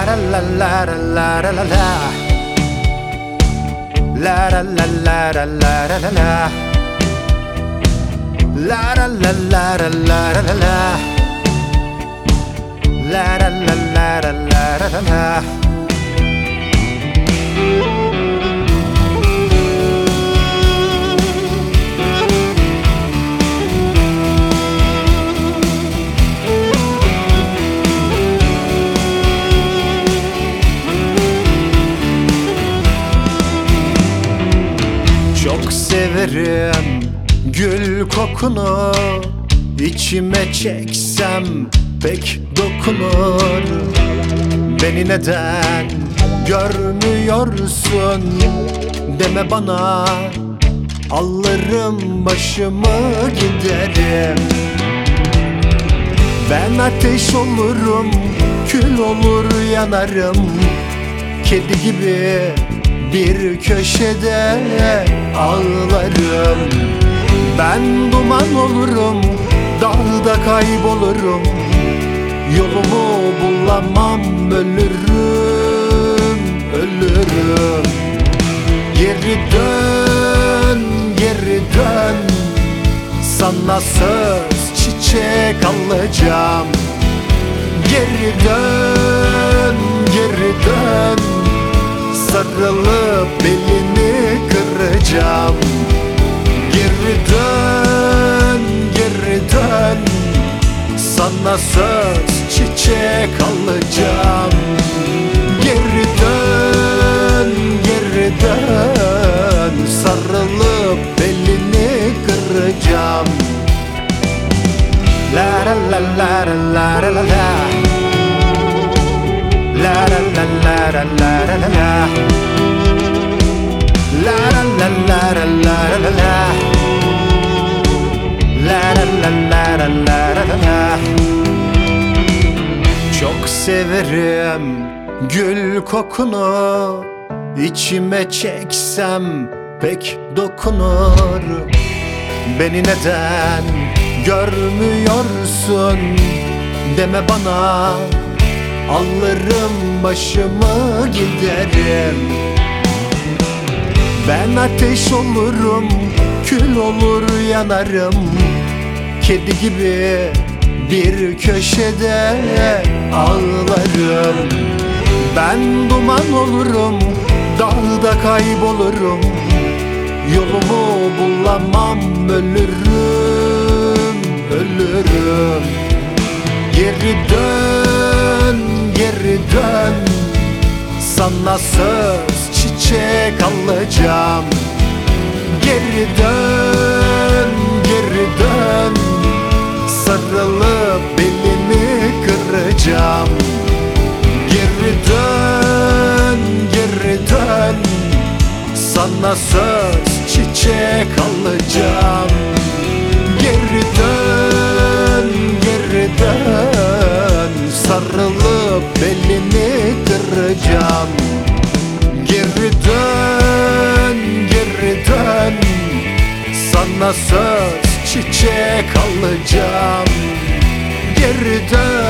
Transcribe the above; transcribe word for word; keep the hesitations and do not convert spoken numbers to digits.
la la la la la la la. La la la la la la la la la. La la la la la la la la. La la la la la la la la. Çok severim gül kokunu, içime çeksem pek dokunur. Beni neden görmüyorsun deme bana, alırım başımı giderim. Ben ateş olurum, kül olur yanarım, kedi gibi bir köşede ağlarım. Ben duman olurum, dağda kaybolurum, yolumu bulamam, ölürüm, ölürüm. Geri dön, geri dön, sana söz çiçek alacağım. Geri dön, geri dön, sarılıp belini kıracağım. Geri dön, geri dön, sana söz çiçek alacağım. Geri dön, geri dön, sarılıp belini kıracağım. La la la la la la la la. La la la la la la la la. La la la la la la la. La la la la la la la. Çok severim gül kokunu, içime çeksem pek dokunur. Beni neden görmüyorsun deme bana, alırım başımı giderim. Ben ateş olurum, kül olur yanarım, kedi gibi bir köşede ağlarım. Ben duman olurum, dağda kaybolurum, yolumu bulamam, ölürüm, ölürüm. Geri dön, geri dön, sana söz çiçek alacağım. Geri dön, geri dön, sarılıp belini kıracağım. Geri dön, geri dön, sana söz çiçek alacağım. Geri dön, geri dön, sarılıp belini kıracağım. Geri dön, geri dön, sana söz çiçek alacağım. Geri dön,